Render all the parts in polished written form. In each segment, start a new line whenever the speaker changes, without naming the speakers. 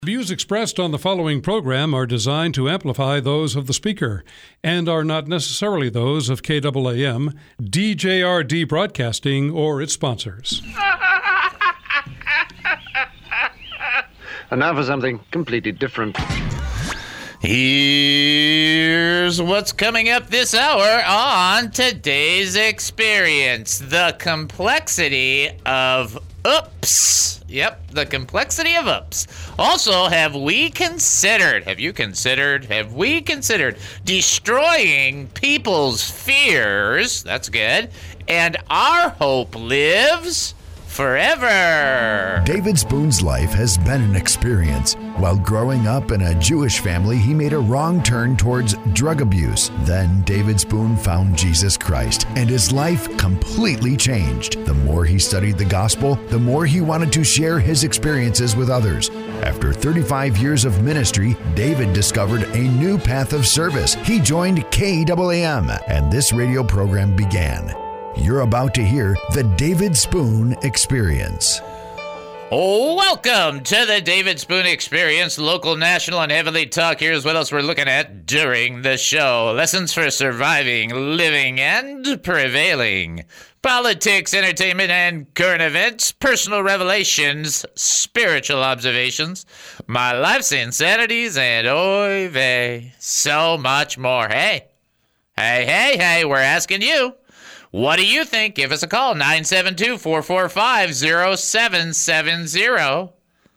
Views expressed on the following program are designed to amplify those of the speaker and are not necessarily those of KAAM, DJRD Broadcasting, or its sponsors.
And now for something completely different.
Here's what's coming up this hour on today's experience. The complexity of oops. Yep, the complexity of oops. Also, have we considered destroying people's fears? That's good. And our hope lives forever.
David Spoon's life has been an experience. While growing up in a Jewish family, he made a wrong turn towards drug abuse. Then David Spoon found Jesus Christ, and his life completely changed. The more he studied the gospel, the more he wanted to share his experiences with others. After 35 years of ministry, David discovered a new path of service. He joined KAAM, and this radio program began. You're about to hear the David Spoon Experience.
Welcome to the David Spoon Experience, local, national, and heavenly talk. Here's what else we're looking at during the show. Lessons for surviving, living, and prevailing. Politics, entertainment, and current events. Personal revelations, spiritual observations. My life's insanities, and oy vey, so much more. Hey, we're asking you. What do you think? Give us a call, 972-445-0770.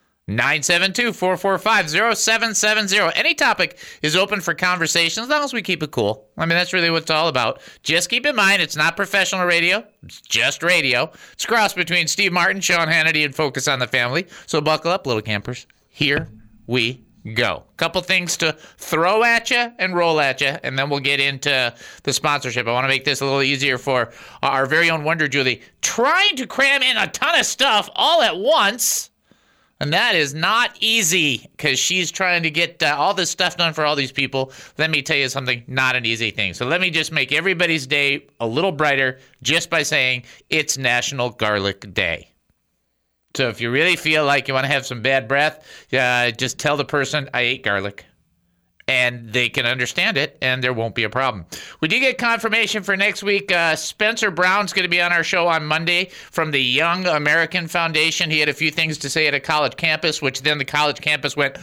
972-445-0770. Any topic is open for conversation as long as we keep it cool. I mean, that's really what it's all about. Just keep in mind, it's not professional radio. It's just radio. It's a cross between Steve Martin, Sean Hannity, and Focus on the Family. So buckle up, little campers. Here we go. Couple things to throw at you and roll at you, and then we'll get into the sponsorship. I want to make this a little easier for our very own Wonder Julie, trying to cram in a ton of stuff all at once, and that is not easy because she's trying to get all this stuff done for all these people. Let me tell you something, not an easy thing. So let me just make everybody's day a little brighter just by saying it's National Garlic Day. So if you really feel like you want to have some bad breath, just tell the person, I ate garlic. And they can understand it, and there won't be a problem. We did get confirmation for next week. Spencer Brown's going to be on our show on Monday from the Young American Foundation. He had a few things to say at a college campus, which then the college campus went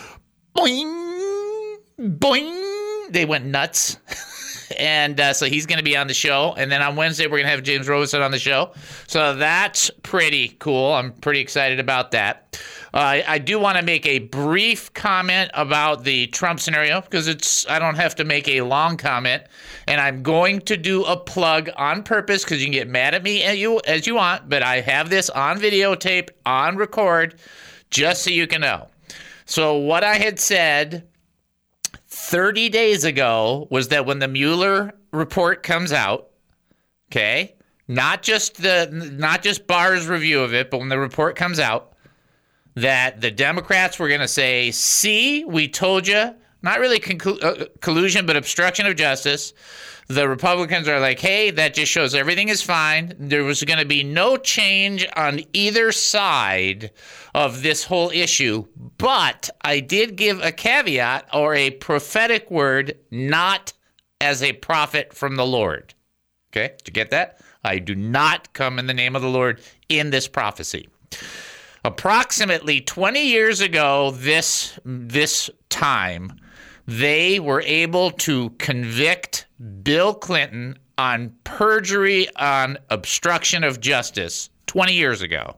boing, boing. They went nuts. And so he's going to be on the show. And then on Wednesday, we're going to have James Robeson on the show. So that's pretty cool. I'm pretty excited about that. I do want to make a brief comment about the Trump scenario because I don't have to make a long comment. And I'm going to do a plug on purpose because you can get mad at me as you want. But I have this on videotape, on record, just so you can know. So what I had said 30 days ago was that when the Mueller report comes out, okay, not just Barr's review of it, but when the report comes out, that the Democrats were going to say, see, we told you, not really collusion, but obstruction of justice. The Republicans are like, hey, that just shows everything is fine. There was going to be no change on either side of this whole issue. But I did give a caveat or a prophetic word, not as a prophet from the Lord. Okay, did you get that? I do not come in the name of the Lord in this prophecy. Approximately 20 years ago, this time, they were able to convict Bill Clinton on perjury on obstruction of justice 20 years ago.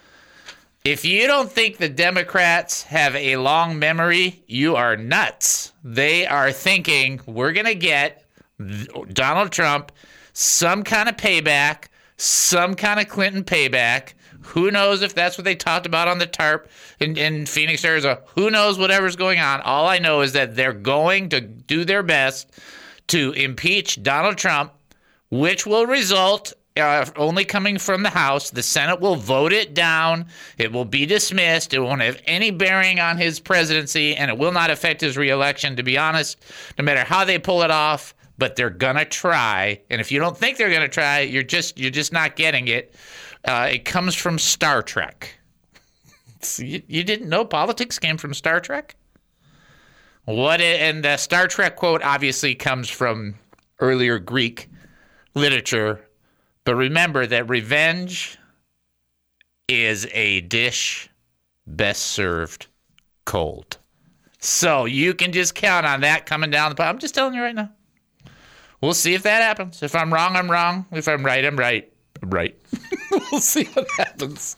If you don't think the Democrats have a long memory, you are nuts. They are thinking we're going to get Donald Trump some kind of payback, some kind of Clinton payback. Who knows if that's what they talked about on the TARP in Phoenix, Arizona. Who knows whatever's going on. All I know is that they're going to do their best to impeach Donald Trump, which will result only coming from the House. The Senate will vote it down. It will be dismissed. It won't have any bearing on his presidency, and it will not affect his reelection, to be honest, no matter how they pull it off. But they're going to try. And if you don't think they're going to try, you're just not getting it. It comes from Star Trek. You didn't know politics came from Star Trek? And the Star Trek quote obviously comes from earlier Greek literature. But remember that revenge is a dish best served cold. So you can just count on that coming down the pipe. I'm just telling you right now. We'll see if that happens. If I'm wrong, I'm wrong. If I'm right, I'm right. I'm right. We'll see what happens.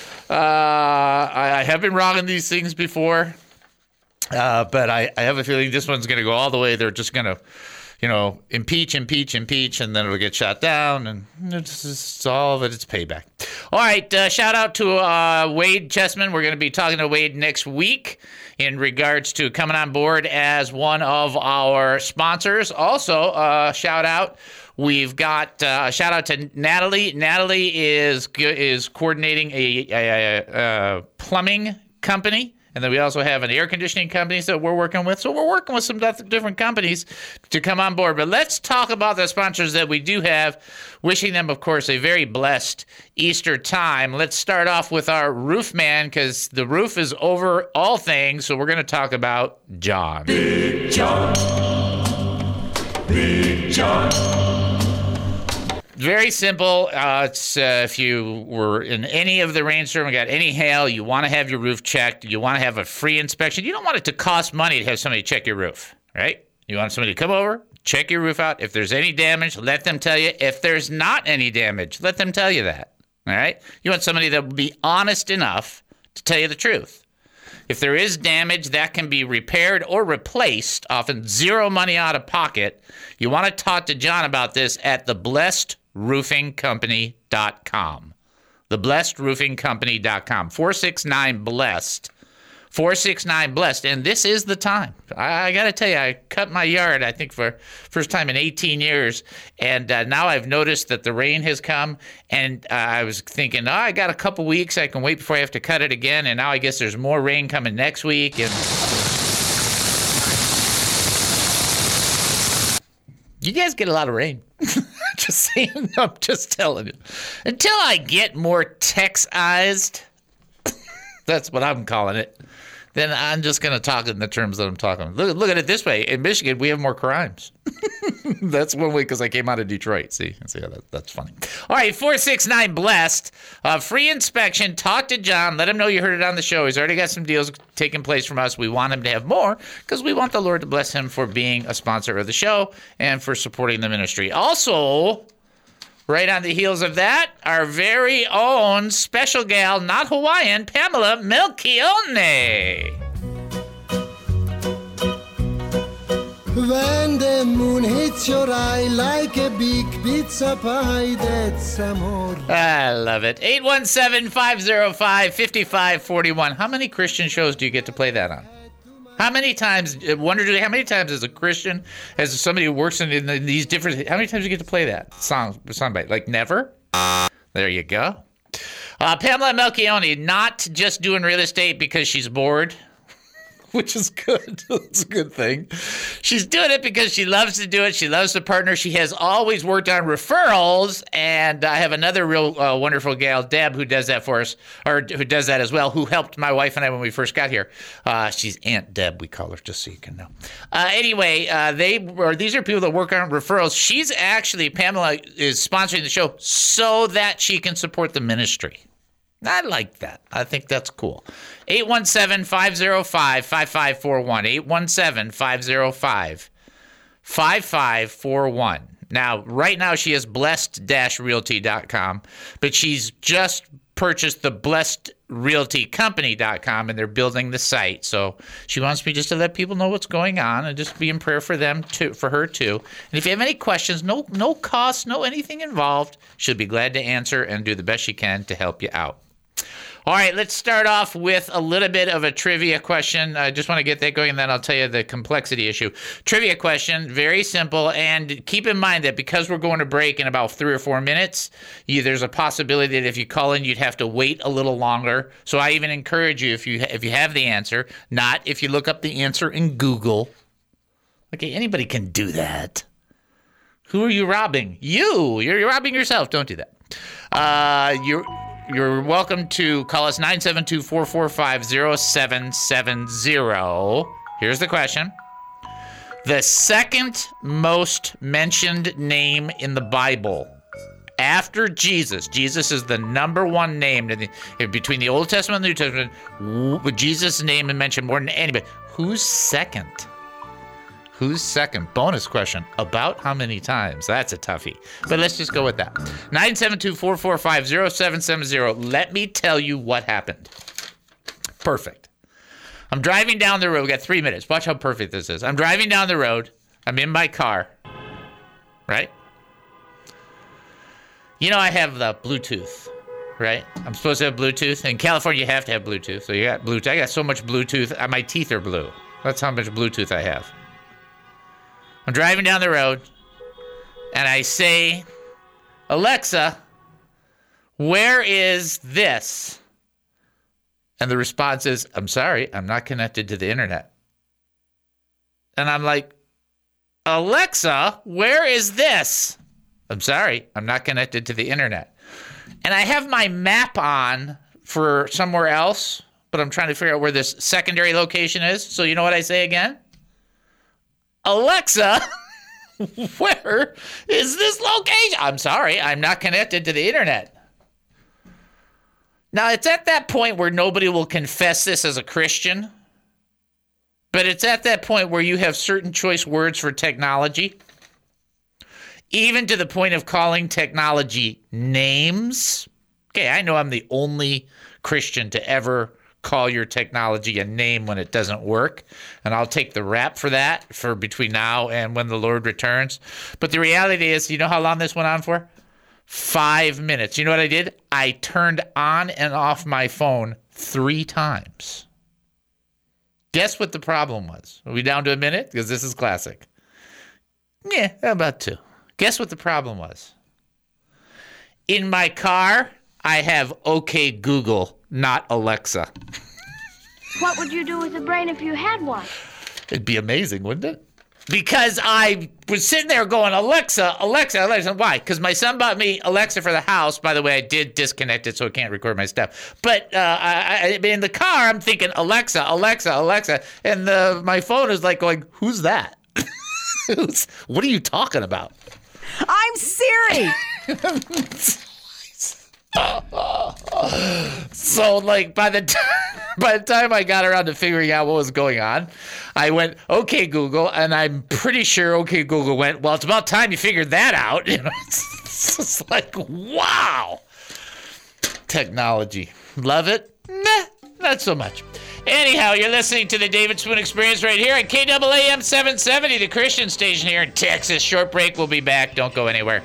I have been wrong in these things before, but I have a feeling this one's going to go all the way. They're just going to, impeach, and then it'll get shot down, and it's all of it. It's payback. All right, shout out to Wade Chessman. We're going to be talking to Wade next week in regards to coming on board as one of our sponsors. Also, shout out. We've got a shout out to Natalie. Natalie is coordinating a plumbing company. And then we also have an air conditioning company that we're working with. So we're working with some different companies to come on board. But let's talk about the sponsors that we do have. Wishing them, of course, a very blessed Easter time. Let's start off with our roof man, because the roof is over all things. So we're going to talk about John.
Big John. Big John.
Very simple. It's if you were in any of the rainstorm and got any hail, you want to have your roof checked. You want to have a free inspection. You don't want it to cost money to have somebody check your roof, right? You want somebody to come over, check your roof out. If there's any damage, let them tell you. If there's not any damage, let them tell you that, all right? You want somebody that will be honest enough to tell you the truth. If there is damage, that can be repaired or replaced, often zero money out of pocket. You want to talk to John about this at theblessedroofingcompany.com. Theblessedroofingcompany.com. 469-BLESSED. 469-BLESSED. And this is the time. I got to tell you, I cut my yard, I think, for first time in 18 years. And now I've noticed that the rain has come. And I was thinking, I got a couple weeks. I can wait before I have to cut it again. And now I guess there's more rain coming next week. And you guys get a lot of rain. Just saying. I'm just telling you. Until I get more Texized, that's what I'm calling it, then I'm just going to talk in the terms that I'm talking. Look at it this way. In Michigan, we have more crimes. That's one way because I came out of Detroit. See how that's funny. All right, 469-BLESSED. Free inspection. Talk to John. Let him know you heard it on the show. He's already got some deals taking place from us. We want him to have more because we want the Lord to bless him for being a sponsor of the show and for supporting the ministry. Also, right on the heels of that, our very own special gal, not Hawaiian, Pamela Melchione.
When the moon hits your eye like a big pizza pie, that's amor.
I love it. 817-505-5541. How many Christian shows do you get to play that on? How many times, how many times as a Christian, as somebody who works in these different, how many times do you get to play that soundbite? Like never? There you go. Pamela Melchione, not just doing real estate because she's bored, which is good. It's a good thing. She's doing it because she loves to do it. She loves to partner. She has always worked on referrals, and I have another real wonderful gal, Deb, who does that for us, or who does that as well, who helped my wife and I when we first got here. She's Aunt Deb, we call her, just so you can know. Anyway, these are people that work on referrals. Pamela is sponsoring the show so that she can support the ministry. I like that. I think that's cool. 817-505-5541. 817-505-5541. Now, right now she is blessed-realty.com, but she's just purchased the blessedrealtycompany.com, and they're building the site. So she wants me just to let people know what's going on and just be in prayer for them too, for her too. And if you have any questions, no cost, no anything involved, she'll be glad to answer and do the best she can to help you out. All right, let's start off with a little bit of a trivia question. I just want to get that going, and then I'll tell you the complexity issue. Trivia question, very simple, and keep in mind that because we're going to break in about 3 or 4 minutes, there's a possibility that if you call in, you'd have to wait a little longer. So I even encourage you, if you have the answer, not if you look up the answer in Google. Okay, anybody can do that. Who are you robbing? You're robbing yourself. Don't do that. you're welcome to call us 972-445-0770. Here's the question. The second most mentioned name in the Bible after Jesus. Jesus is the number one name between the Old Testament and the New Testament. With Jesus' name is mentioned more than anybody. Who's second? Who's second? Bonus question. About how many times? That's a toughie. But let's just go with that. 972-445-0770. Let me tell you what happened. Perfect. I'm driving down the road. We got 3 minutes. Watch how perfect this is. I'm driving down the road. I'm in my car. Right? You know, I have the Bluetooth, right? I'm supposed to have Bluetooth. In California, you have to have Bluetooth. So you got Bluetooth. I got so much Bluetooth. My teeth are blue. That's how much Bluetooth I have. I'm driving down the road, and I say, Alexa, where is this? And the response is, I'm sorry, I'm not connected to the internet. And I'm like, Alexa, where is this? I'm sorry, I'm not connected to the internet. And I have my map on for somewhere else, but I'm trying to figure out where this secondary location is. So you know what I say again? Alexa, where is this location? I'm sorry, I'm not connected to the internet. Now, it's at that point where nobody will confess this as a Christian, but it's at that point where you have certain choice words for technology, even to the point of calling technology names. Okay, I know I'm the only Christian to ever call your technology a name when it doesn't work, and I'll take the rap for that for between now and when the Lord returns. But the reality is, you know how long this went on for? 5 minutes. You know what I did? I turned on and off my phone 3 times. Guess what the problem was? Are we down to a minute? Because this is classic. Yeah, about 2. Guess what the problem was? In my car, I have OK Google, not Alexa.
What would you do with a brain if you had one?
It'd be amazing, wouldn't it? Because I was sitting there going, Alexa, Alexa, Alexa. Why? Because my son bought me Alexa for the house. By the way, I did disconnect it so it can't record my stuff. But in the car, I'm thinking, Alexa, Alexa, Alexa. And my phone is like going, who's that? What are you talking about?
I'm Siri.
So, like, by the time I got around to figuring out what was going on, I went, okay, Google, and I'm pretty sure okay, Google went, well, it's about time you figured that out. You know, it's just like, wow. Technology. Love it? Nah, not so much. Anyhow, you're listening to the David Spoon Experience right here at KAAM 770, the Christian station here in Texas. Short break. We'll be back. Don't go anywhere.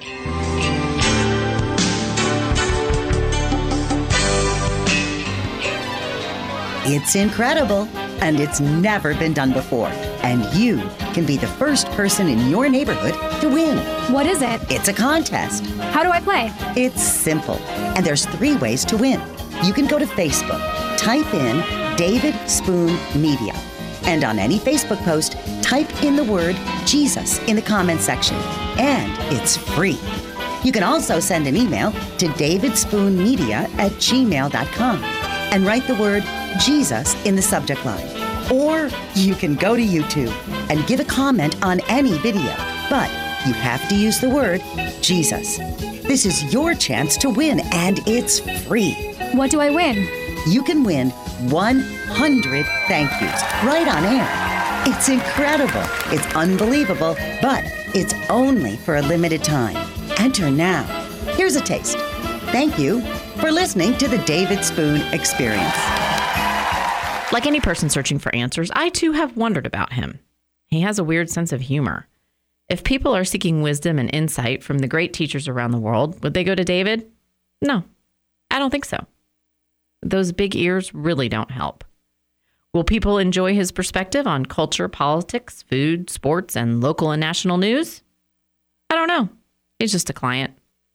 It's incredible, and it's never been done before. And you can be the first person in your neighborhood to win.
What is it?
It's a contest.
How do I play?
It's simple, and there's 3 ways to win. You can go to Facebook, type in David Spoon Media, and on any Facebook post, type in the word Jesus in the comments section, and it's free. You can also send an email to davidspoonmedia@gmail.com and write the word Jesus in the subject line. Or you can go to YouTube and give a comment on any video, but you have to use the word Jesus. This is your chance to win, and it's free.
What do I win?
You can win 100 thank yous right on air. It's incredible. It's unbelievable, but it's only for a limited time. Enter now. Here's a taste. Thank you for listening to the David Spoon Experience.
Like any person searching for answers, I too have wondered about him. He has a weird sense of humor. If people are seeking wisdom and insight from the great teachers around the world, would they go to David? No, I don't think so. Those big ears really don't help. Will people enjoy his perspective on culture, politics, food, sports, and local and national news? I don't know. He's just a client.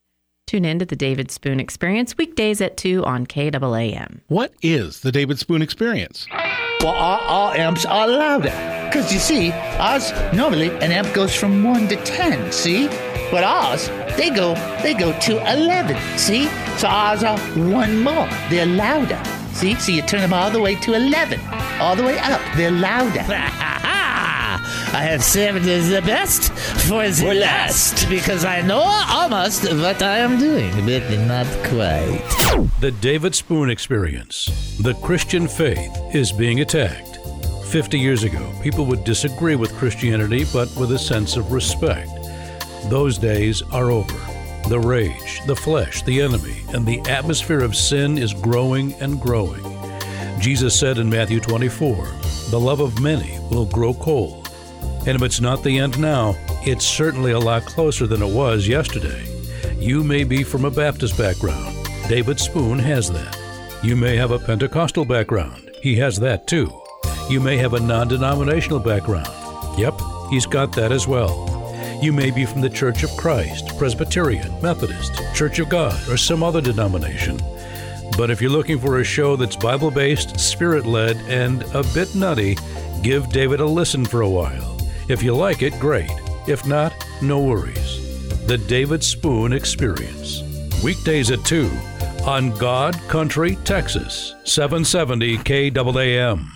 Tune in to the David Spoon Experience weekdays at 2 on KAAM.
What is the David Spoon Experience?
Well, all amps are louder. Because you see, ours, normally an amp goes from 1 to 10, see? But ours, they go to 11, see? So ours are one more. They're louder, see? So you turn them all the way to 11. All the way up, they're louder. I have saved the best for the last, because I know almost what I am doing, but not quite.
The David Spoon Experience. The Christian faith is being attacked. 50 years ago, people would disagree with Christianity, but with a sense of respect. Those days are over. The rage, the flesh, the enemy, and the atmosphere of sin is growing and growing. Jesus said in Matthew 24, "The love of many will grow cold." And if it's not the end now, it's certainly a lot closer than it was yesterday. You may be from a Baptist background. David Spoon has that. You may have a Pentecostal background. He has that too. You may have a non-denominational background. Yep, he's got that as well. You may be from the Church of Christ, Presbyterian, Methodist, Church of God, or some other denomination. But if you're looking for a show that's Bible-based, Spirit-led, and a bit nutty, give David a listen for a while. If you like it, great. If not, no worries. The David Spoon Experience. Weekdays at 2 on God Country, Texas, 770 KAAM.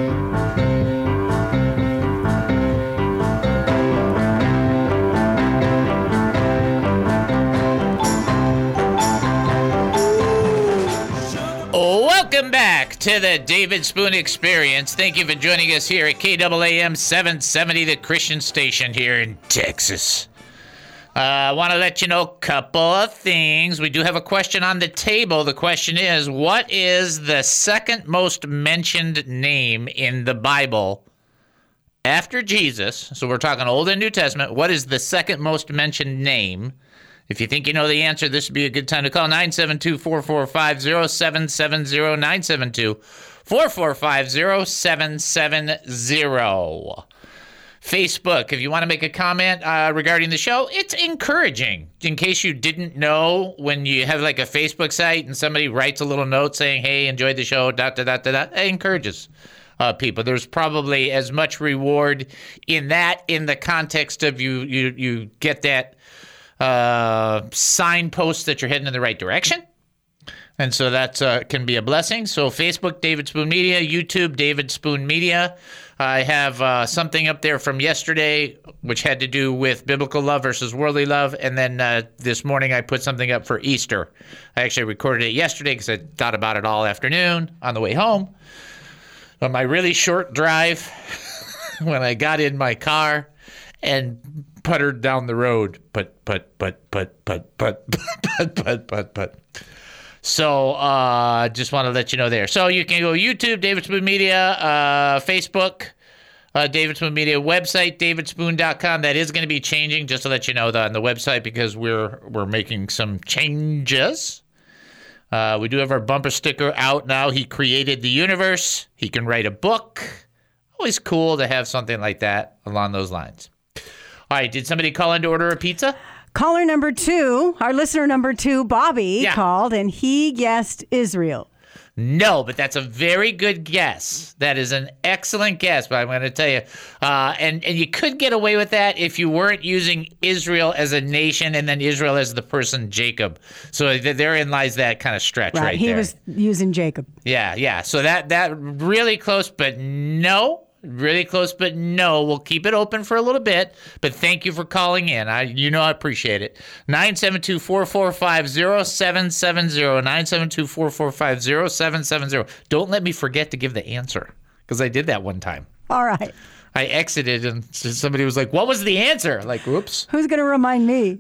Welcome back to the David Spoon Experience. Thank you for joining us here at KAAM 770, the Christian station here in Texas. I want to let you know a couple of things. We do have a question on the table. The question is, what is the second most mentioned name in the Bible after Jesus? So we're talking Old and New Testament. What is the second most mentioned name? If you think you know the answer, this would be a good time to call 972-445-0770, 972-445-0770. Facebook, if you want to make a comment regarding the show, it's encouraging. In case you didn't know, when you have like a Facebook site and somebody writes a little note saying, hey, enjoyed the show, it encourages people. There's probably as much reward in that, in the context of you get that signpost that you're heading in the right direction. And so that can be a blessing. So Facebook, David Spoon Media, YouTube, David Spoon Media. I have something up there from yesterday, which had to do with biblical love versus worldly love. And then this morning I put something up for Easter. I actually recorded it yesterday because I thought about it all afternoon on the way home. On my really short drive, when I got in my car and puttered down the road, put. So just want to let you know there. So you can go YouTube, David Spoon Media, Facebook, David Spoon Media website, davidspoon.com. That is going to be changing, just to let you know, on the website, because we're making some changes. We do have our bumper sticker out now. He created the universe. He can write a book. Always cool to have something like that along those lines. All right, did somebody call in to order a pizza?
Caller number 2, our listener number 2, Bobby, called, and he guessed Israel.
No, but that's a very good guess. That is an excellent guess, but I'm going to tell you. And you could get away with that if you weren't using Israel as a nation and then Israel as the person Jacob. So therein lies that kind of stretch right there.
He was using Jacob.
Yeah. So that really close, but no. Really close, but no. We'll keep it open for a little bit, but thank you for calling in. I appreciate it. 972-445-0770, 972-445-0770. Don't let me forget to give the answer, because I did that one time.
All right.
I exited, and somebody was like, what was the answer? Like, whoops.
Who's going to remind me?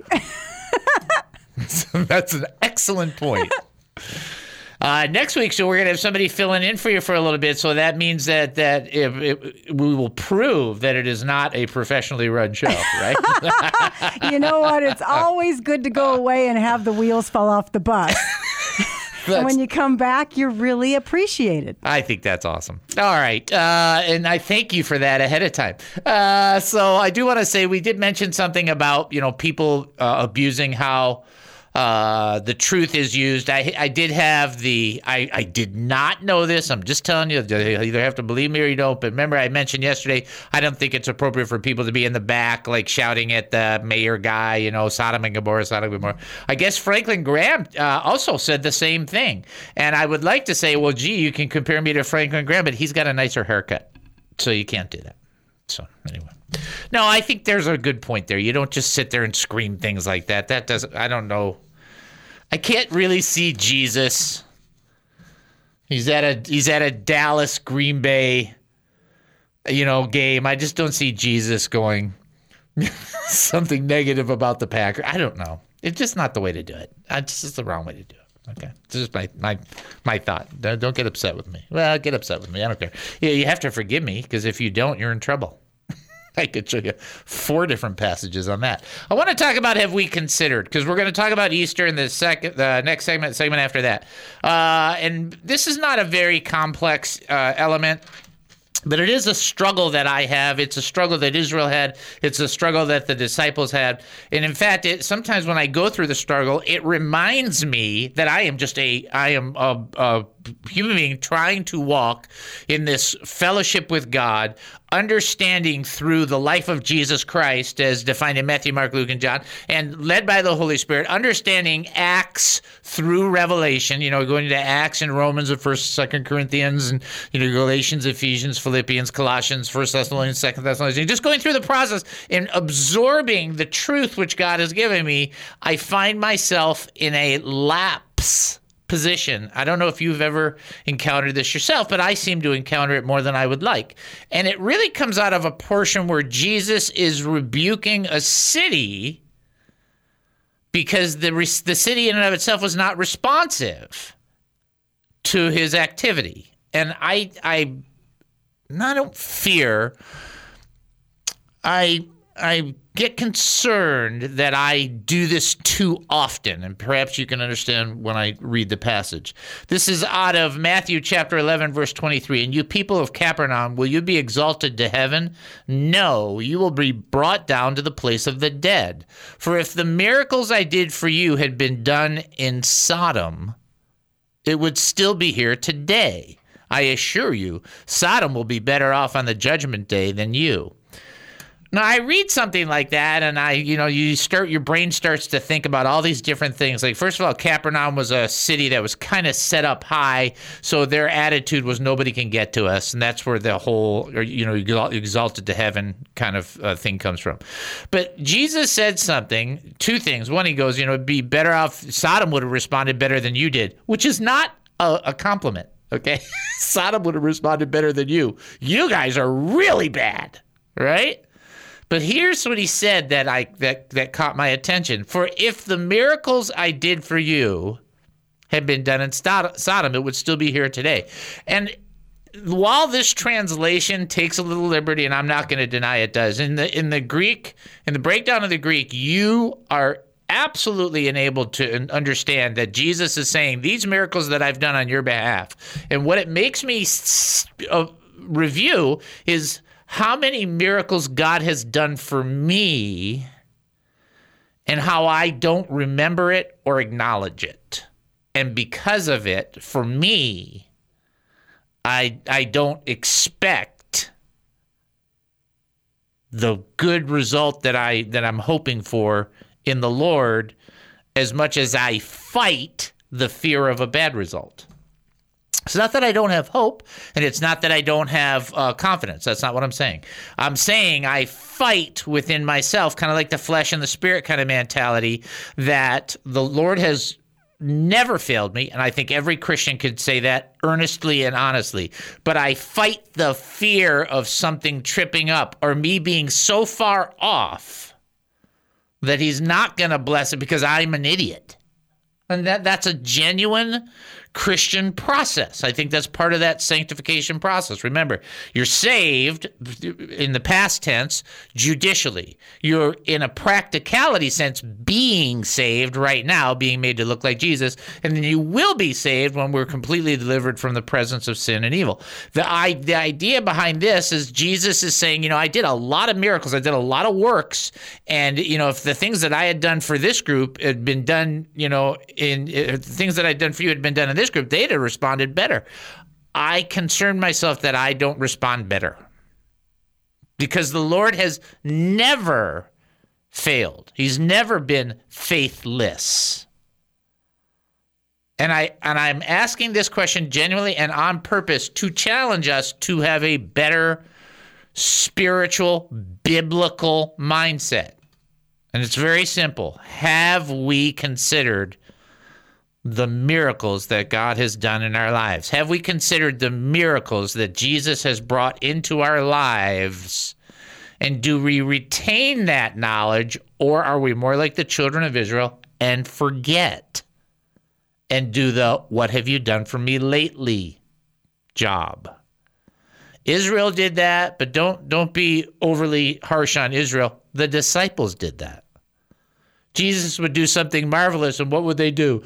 That's an excellent point. Next week, so we're going to have somebody filling in for you for a little bit. So that means that we will prove that it is not a professionally run show, right?
You know what? It's always good to go away and have the wheels fall off the bus. And when you come back, you're really appreciated.
I think that's awesome. All right. And I thank you for that ahead of time. So I do want to say we did mention something about, people abusing how The truth is used. I did have I did not know this. I'm just telling you, you either have to believe me or you don't. But remember, I mentioned yesterday, I don't think it's appropriate for people to be in the back, like shouting at the mayor guy, you know, Sodom and Gomorrah, Sodom and Gomorrah. I guess Franklin Graham also said the same thing. And I would like to say, well, gee, you can compare me to Franklin Graham, but he's got a nicer haircut. So you can't do that. So anyway. No, I think there's a good point there. You don't just sit there and scream things like that. That doesn't, I don't know. I can't really see Jesus. He's at a Dallas Green Bay, game. I just don't see Jesus going something negative about the Packers. I don't know. It's just not the way to do it. It's just the wrong way to do it. Okay, this is my thought. Don't get upset with me. Well, get upset with me. I don't care. Yeah, you have to forgive me, because if you don't, you're in trouble. I could show you 4 different passages on that. I want to talk about have we considered, because we're going to talk about Easter in the next segment after that. And this is not a very complex element, but it is a struggle that I have. It's a struggle that Israel had. It's a struggle that the disciples had. And in fact, sometimes when I go through the struggle, it reminds me that I am a human being trying to walk in this fellowship with God, understanding through the life of Jesus Christ as defined in Matthew, Mark, Luke, and John, and led by the Holy Spirit, understanding Acts through Revelation, going to Acts and Romans and 1st, 2nd Corinthians, and Galatians, Ephesians, Philippians, Colossians, 1 Thessalonians, 2 Thessalonians, just going through the process and absorbing the truth which God has given me. I find myself in a lapse position. I don't know if you've ever encountered this yourself, but I seem to encounter it more than I would like. And it really comes out of a portion where Jesus is rebuking a city because the city in and of itself was not responsive to his activity. And I don't fear. I get concerned that I do this too often, and perhaps you can understand when I read the passage. This is out of Matthew chapter 11, verse 23. And you people of Capernaum, will you be exalted to heaven? No, you will be brought down to the place of the dead. For if the miracles I did for you had been done in Sodom, it would still be here today. I assure you, Sodom will be better off on the judgment day than you. Now, I read something like that, and your brain starts to think about all these different things. Like, first of all, Capernaum was a city that was kind of set up high, so their attitude was nobody can get to us, and that's where the whole, exalted to heaven kind of thing comes from. But Jesus said two things. One, he goes, it'd be better off, Sodom would have responded better than you did, which is not a compliment, okay? Sodom would have responded better than you. You guys are really bad, right? But here's what he said that caught my attention. For if the miracles I did for you had been done in Sodom, it would still be here today. And while this translation takes a little liberty, and I'm not going to deny it does, in the Greek, in the breakdown of the Greek, you are absolutely enabled to understand that Jesus is saying these miracles that I've done on your behalf. And what it makes me review is how many miracles God has done for me and how I don't remember it or acknowledge it. And because of it, for me, I don't expect the good result that I'm hoping for in the Lord as much as I fight the fear of a bad result. It's not that I don't have hope, and it's not that I don't have confidence. That's not what I'm saying. I'm saying I fight within myself, kind of like the flesh and the spirit kind of mentality, that the Lord has never failed me, and I think every Christian could say that earnestly and honestly. But I fight the fear of something tripping up or me being so far off that he's not going to bless it because I'm an idiot. And that's a genuine Christian process. I think that's part of that sanctification process. Remember, you're saved in the past tense judicially. You're in a practicality sense being saved right now, being made to look like Jesus, and then you will be saved when we're completely delivered from the presence of sin and evil. The idea behind this is Jesus is saying, I did a lot of miracles, I did a lot of works, and if the things that I had done for this group had been done, the things that I'd done for you had been done in this group, they'd have responded better. I concern myself that I don't respond better, because the Lord has never failed. He's never been faithless. And I'm asking this question genuinely and on purpose to challenge us to have a better spiritual, biblical mindset. And it's very simple. Have we considered the miracles that God has done in our lives? Have we considered the miracles that Jesus has brought into our lives? And do we retain that knowledge, or are we more like the children of Israel and forget and do the "what have you done for me lately" job? Israel did that, but don't be overly harsh on Israel. The disciples did that. Jesus would do something marvelous, and what would they do?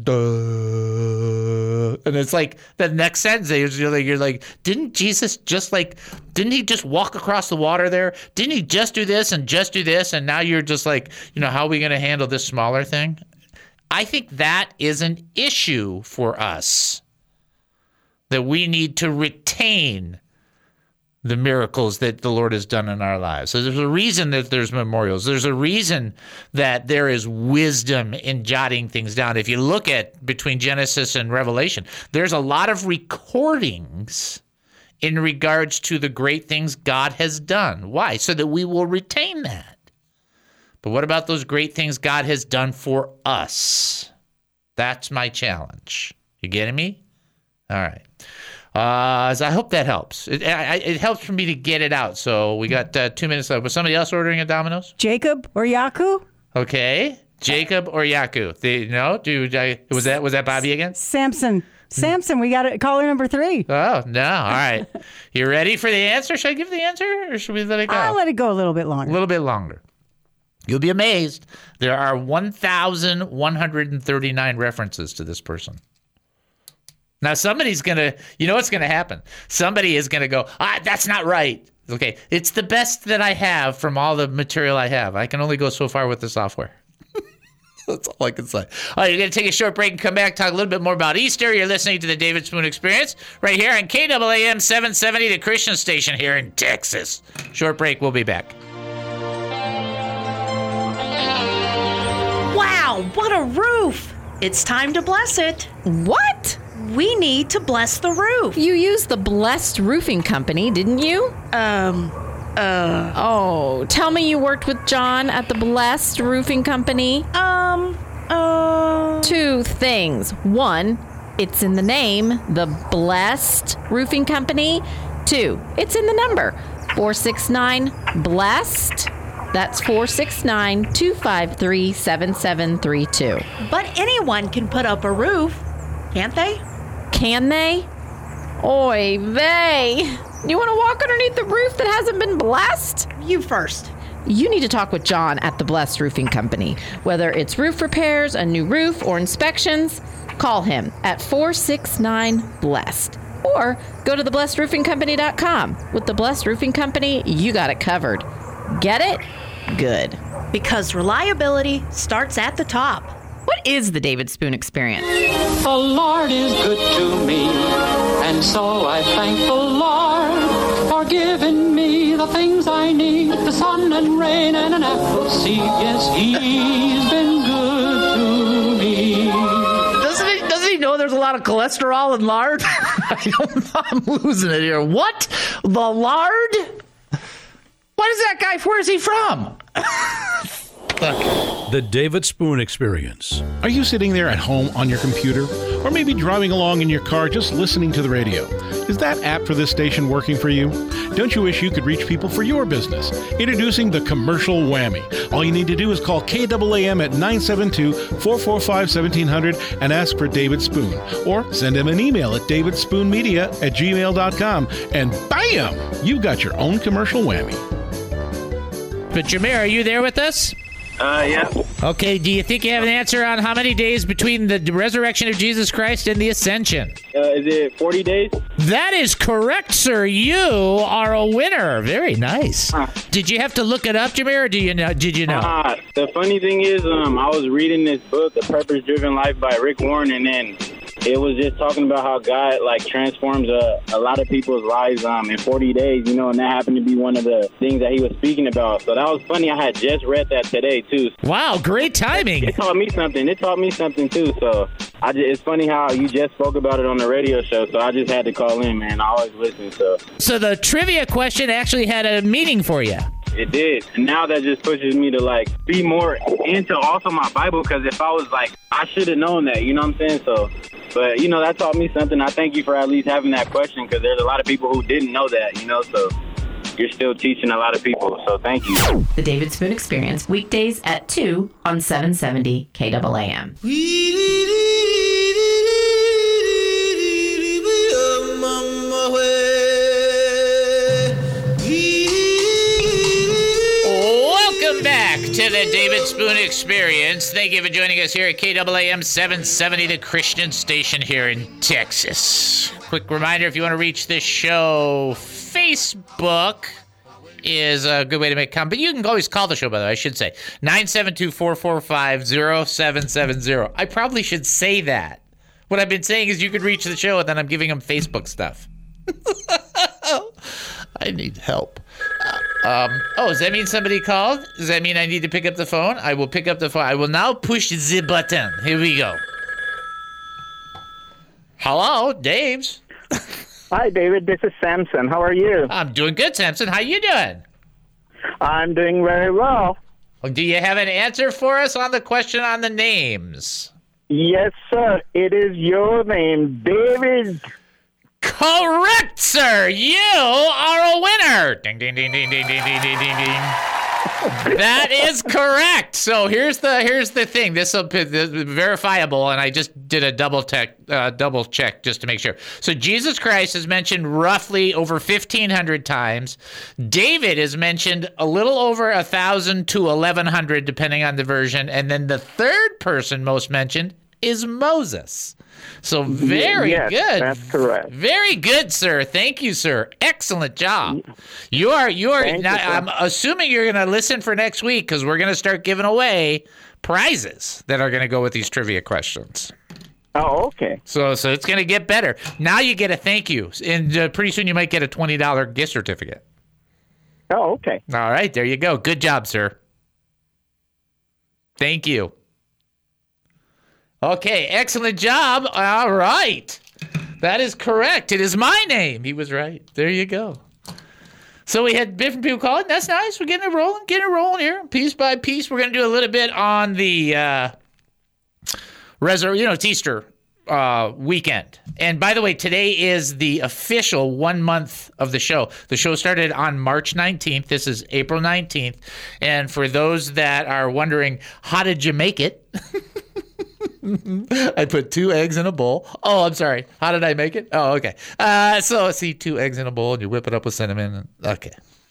Duh. And it's like the next sentence, you're like, didn't he just walk across the water there? Didn't he just do this and just do this? And now you're just like, how are we going to handle this smaller thing? I think that is an issue for us, that we need to retain the miracles that the Lord has done in our lives. So there's a reason that there's memorials. There's a reason that there is wisdom in jotting things down. If you look at between Genesis and Revelation, there's a lot of recordings in regards to the great things God has done. Why? So that we will retain that. But what about those great things God has done for us? That's my challenge. You getting me? All right. So I hope that helps. It helps for me to get it out. So we got 2 minutes left. Was somebody else ordering at Domino's?
Jacob or Yaku?
Okay. Jacob or Yaku. Was that Bobby again?
Samson, we got it. Caller number 3.
Oh, no. All right. You ready for the answer? Should I give the answer, or should we let it go?
I'll let it go a little bit longer.
A little bit longer. You'll be amazed. There are 1,139 references to this person. Now, somebody's going to, what's going to happen? Somebody is going to go, that's not right. Okay, it's the best that I have from all the material I have. I can only go so far with the software. That's all I can say. All right, you're going to take a short break and come back, talk a little bit more about Easter. You're listening to the David Spoon Experience right here on KAAM 770, the Christian station here in Texas. Short break, we'll be back.
Wow, what a roof! It's time to bless it.
What?
We need to bless the roof.
You used the Blessed Roofing Company, didn't you? Oh, tell me you worked with John at the Blessed Roofing Company. 2 things. 1, it's in the name, the Blessed Roofing Company. 2, it's in the number, 469-BLESSED. That's 469-253-7732.
But anyone can put up a roof, can't they?
Can they? Oy vey. You want to walk underneath the roof that hasn't been blessed?
You first.
You need to talk with John at the Blessed Roofing Company. Whether it's roof repairs, a new roof, or inspections, call him at 469-BLESSED. Or go to theblessedroofingcompany.com. With the Blessed Roofing Company, you got it covered. Get it? Good.
Because reliability starts at the top.
What is the David Spoon Experience?
The Lord is good to me, and so I thank the Lord for giving me the things I need, the sun and rain and an apple seed. Yes, He's been good to me.
Doesn't he know there's a lot of cholesterol in lard? I'm losing it here. What? The lard? What is that guy? Where is he from?
The David Spoon Experience.
Are you sitting there at home on your computer, or maybe driving along in your car just listening to the radio. Is that app for this station working for you? Don't you wish you could reach people for your business? Introducing the Commercial Whammy. All you need to do is call KAAM at 972-445-1700 and ask for David Spoon. Or send him an email at davidspoonmedia@gmail.com, and bam! You've got your own commercial whammy.
But Jameer, are you there with us?
Yeah.
Okay, do you think you have an answer on how many days between the resurrection of Jesus Christ and the ascension?
Is it 40 days?
That is correct, sir. You are a winner. Very nice. Did you have to look it up, Jameer, or did you know?
The funny thing is, I was reading this book, The Purpose-Driven Life by Rick Warren, and then it was just talking about how God transforms a lot of people's lives in 40 days, and that happened to be one of the things that he was speaking about. So that was funny. I had just read that today too.
Wow, great timing.
It taught me something. Too. So it's funny how you just spoke about it on the radio show. So I just had to call in, man. I always listen.
So the trivia question actually had a meaning for you.
It did. And now that just pushes me to be more into also my Bible, because if I was I should have known that, you know what I'm saying? So, but that taught me something. I thank you for at least having that question, because there's a lot of people who didn't know that, so you're still teaching a lot of people. So thank you.
The David Spoon Experience, weekdays at 2 on 770 KAAM.
Welcome back to the David Spoon Experience. Thank you for joining us here at KAAM 770, the Christian station here in Texas. Quick reminder, if you want to reach this show, Facebook is a good way to make a comment. But you can always call the show, by the way, I should say. 972-445-0770. I probably should say that. What I've been saying is you could reach the show, and then I'm giving them Facebook stuff. I need help. Does that mean somebody called? Does that mean I need to pick up the phone? I will pick up the phone. I will now push the button. Here we go. Hello, Dave's.
Hi, David. This is Samson. How are you?
I'm doing good, Samson. How you doing?
I'm doing very well.
Do you have an answer for us on the question on the names?
Yes, sir. It is your name, David.
Correct, sir. You are a winner. Ding, ding, ding, ding, ding, ding, ding, ding, ding, ding. That is correct. So here's the thing. This will be verifiable, and I just did a double check just to make sure. So Jesus Christ is mentioned roughly over 1,500 times. David is mentioned a little over 1,000 to 1,100, depending on the version. And then the third person most mentioned is Moses. So very good.
That's correct.
Very good, sir. Thank you, sir. Excellent job. You are now, I'm assuming you're going to listen for next week, because we're going to start giving away prizes that are going to go with these trivia questions.
Oh, okay.
So it's going to get better. Now you get a thank you, and pretty soon you might get a $20 gift certificate.
Oh, okay.
All right, there you go. Good job, sir. Thank you. Okay, excellent job. All right. That is correct. It is my name. He was right. There you go. So we had different people calling. That's nice. We're getting it rolling here. Piece by piece. We're going to do a little bit on the it's Easter weekend. And by the way, today is the official 1 month of the show. The show started on March 19th. This is April 19th. And for those that are wondering, how did you make it? I put 2 eggs in a bowl. Oh, I'm sorry. How did I make it? Oh, okay. So see, 2 eggs in a bowl, and you whip it up with cinnamon. Okay.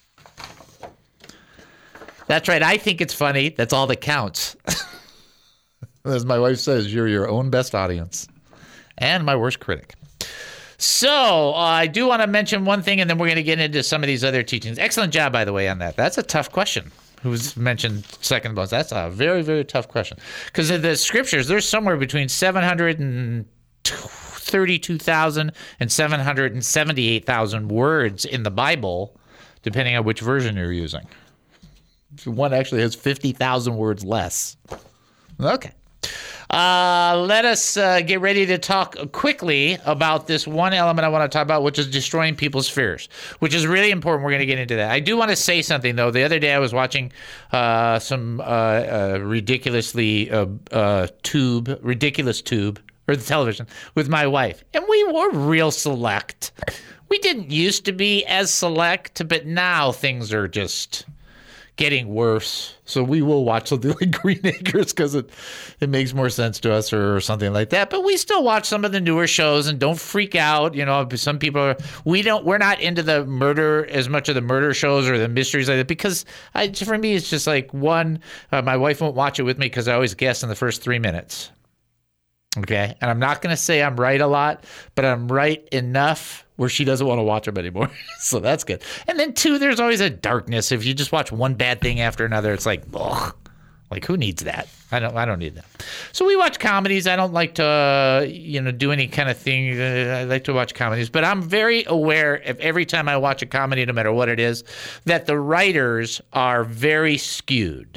That's right. I think it's funny. That's all that counts. As my wife says, you're your own best audience and my worst critic. So I do want to mention one thing, and then we're going to get into some of these other teachings. Excellent job, by the way, on that. That's a tough question. Who's mentioned second most? That's a very, very tough question. Because in the scriptures, there's somewhere between 732,000 and 778,000 words in the Bible, depending on which version you're using. One actually has 50,000 words less. Okay. Let us get ready to talk quickly about this one element I want to talk about, which is destroying people's fears, which is really important. We're going to get into that. I do want to say something, though. The other day I was watching some ridiculous tube or the television, with my wife. And we were real select. We didn't used to be as select, but now things are just getting worse. So we will watch something like Green Acres because it makes more sense to us or something like that. But we still watch some of the newer shows and don't freak out. You know, some people are, we're not into the murder, as much of the murder shows or the mysteries like that, because for me, it's just like my wife won't watch it with me because I always guess in the first 3 minutes. Okay. And I'm not going to say I'm right a lot, but I'm right enough where she doesn't want to watch them anymore. So that's good. And then 2, there's always a darkness. If you just watch one bad thing after another, it's like, ugh. Like, who needs that? I don't need that. So we watch comedies. I don't like to, do any kind of thing. I like to watch comedies. But I'm very aware of every time I watch a comedy, no matter what it is, that the writers are very skewed.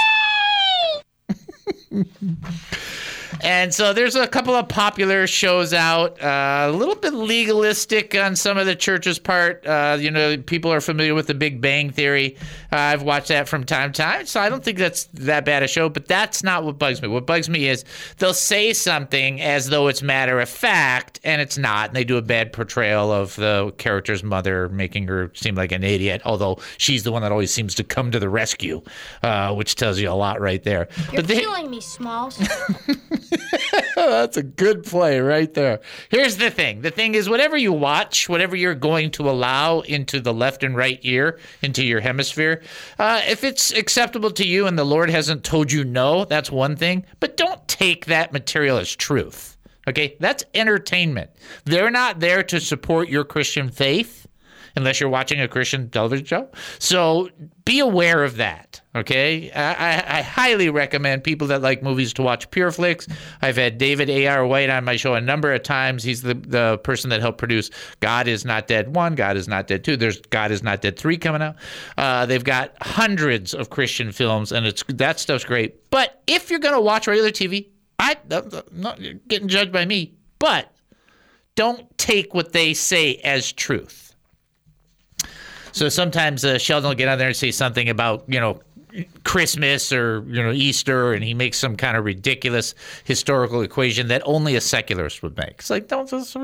Yay! And so there's a couple of popular shows out, a little bit legalistic on some of the church's part. People are familiar with The Big Bang Theory. I've watched that from time to time, so I don't think that's that bad a show, but that's not what bugs me. What bugs me is they'll say something as though it's matter of fact, and it's not, and they do a bad portrayal of the character's mother, making her seem like an idiot, although she's the one that always seems to come to the rescue, which tells you a lot right there.
You're killing me, Smalls.
That's a good play right there. Here's the thing. The thing is, whatever you watch, whatever you're going to allow into the left and right ear, into your hemisphere, if it's acceptable to you and the Lord hasn't told you no, that's one thing. But don't take that material as truth. Okay? That's entertainment. They're not there to support your Christian faith unless you're watching a Christian television show. So be aware of that, okay? I highly recommend people that like movies to watch PureFlix. I've had David A.R. White on my show a number of times. He's the person that helped produce God Is Not Dead 1, God Is Not Dead 2. There's God Is Not Dead 3 coming out. They've got hundreds of Christian films, and that stuff's great. But if you're going to watch regular TV, I'm not getting judged by me, but don't take what they say as truth. So sometimes Sheldon will get on there and say something about, Christmas or, Easter, and he makes some kind of ridiculous historical equation that only a secularist would make. It's like,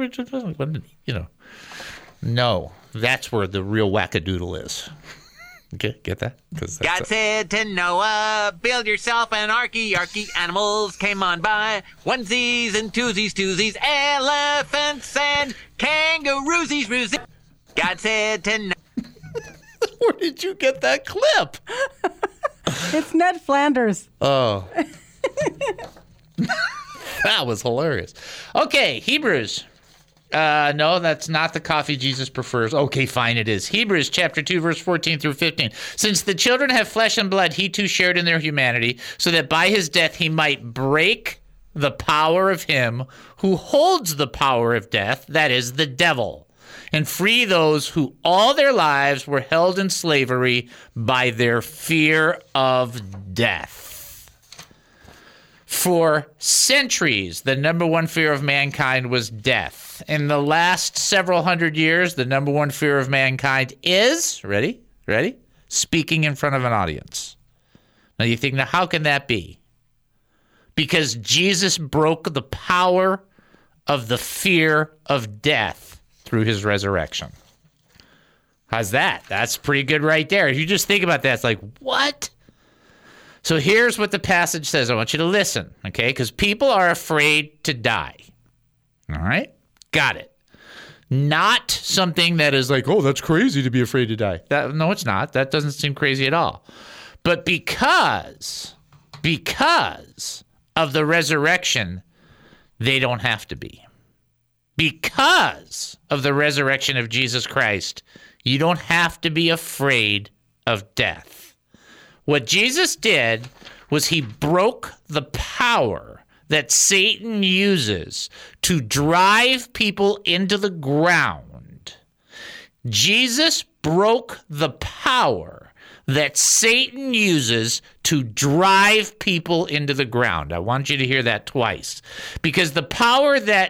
no, that's where the real wackadoodle is. Okay, get that?
God said to Noah, build yourself an arky. Animals came on by. Onesies and twosies, elephants and kangaroosies. God said to Noah.
Where did you get that clip?
It's Ned Flanders.
Oh. That was hilarious. Okay, Hebrews. No, that's not the coffee Jesus prefers. Okay, fine, it is. Hebrews chapter 2, verse 14 through 15. Since the children have flesh and blood, he too shared in their humanity, so that by his death he might break the power of him who holds the power of death, that is, the devil, and free those who all their lives were held in slavery by their fear of death. For centuries, the number one fear of mankind was death. In the last several hundred years, the number one fear of mankind is, ready? Speaking in front of an audience. Now you think, how can that be? Because Jesus broke the power of the fear of death through his resurrection. How's that? That's pretty good right there. If you just think about that, it's like, what? So here's what the passage says. I want you to listen, okay? Because people are afraid to die. All right? Got it. Not something that is like, oh, that's crazy to be afraid to die. No, it's not. That doesn't seem crazy at all. But because of the resurrection, they don't have to be. Because of the resurrection of Jesus Christ, you don't have to be afraid of death. What Jesus did was he broke the power that Satan uses to drive people into the ground. Jesus broke the power that Satan uses to drive people into the ground. I want you to hear that twice. Because the power that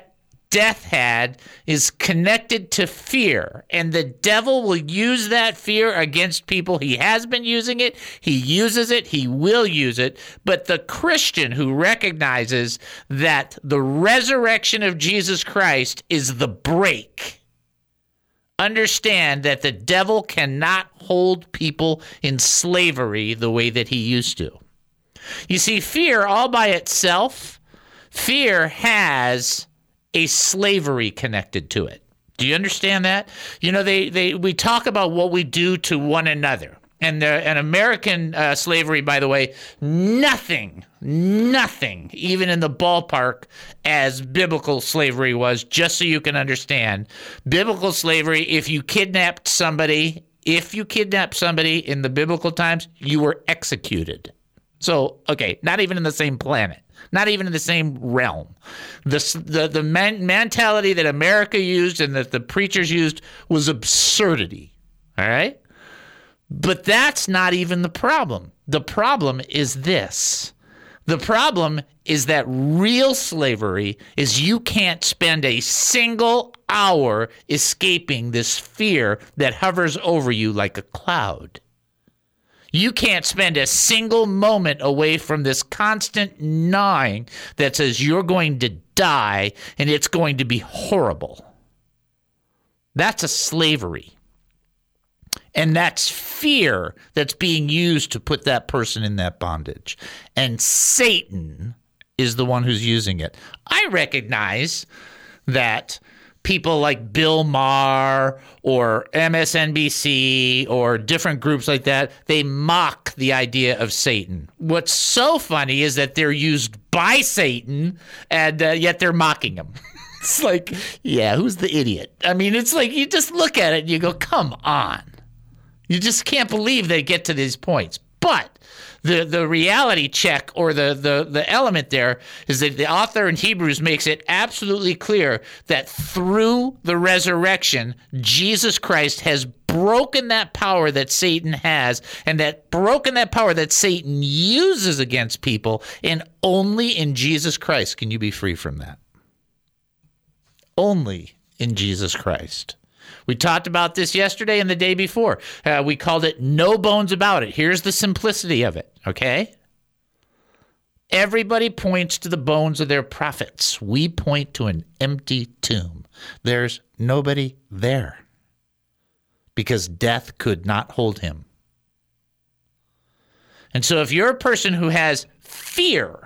death had is connected to fear, and the devil will use that fear against people. He has been using it, he uses it, he will use it. But the Christian who recognizes that the resurrection of Jesus Christ is the break, understand that the devil cannot hold people in slavery the way that he used to. You see, fear all by itself, fear has a slavery connected to it. Do you understand that? You know, we talk about what we do to one another. And American slavery, by the way, nothing, even in the ballpark as biblical slavery was, just so you can understand. Biblical slavery, if you kidnapped somebody in the biblical times, you were executed. So, okay, not even in the same planet. Not even in the same realm. The mentality that America used and that the preachers used was absurdity, all right? But that's not even the problem. The problem is this. The problem is that real slavery is you can't spend a single hour escaping this fear that hovers over you like a cloud. You can't spend a single moment away from this constant gnawing that says you're going to die and it's going to be horrible. That's a slavery. And that's fear that's being used to put that person in that bondage. And Satan is the one who's using it. I recognize that people like Bill Maher or MSNBC or different groups like that, they mock the idea of Satan. What's so funny is that they're used by Satan, and yet they're mocking him. It's like, yeah, who's the idiot? I mean, it's like you just look at it and you go, come on. You just can't believe they get to these points. But the reality check or the element there is that the author in Hebrews makes it absolutely clear that through the resurrection, Jesus Christ has broken that power that Satan has, and that broken that power that Satan uses against people, and only in Jesus Christ can you be free from that. Only in Jesus Christ. We talked about this yesterday and the day before. We called it no bones about it. Here's the simplicity of it, okay? Everybody points to the bones of their prophets. We point to an empty tomb. There's nobody there because death could not hold him. And so if you're a person who has fear,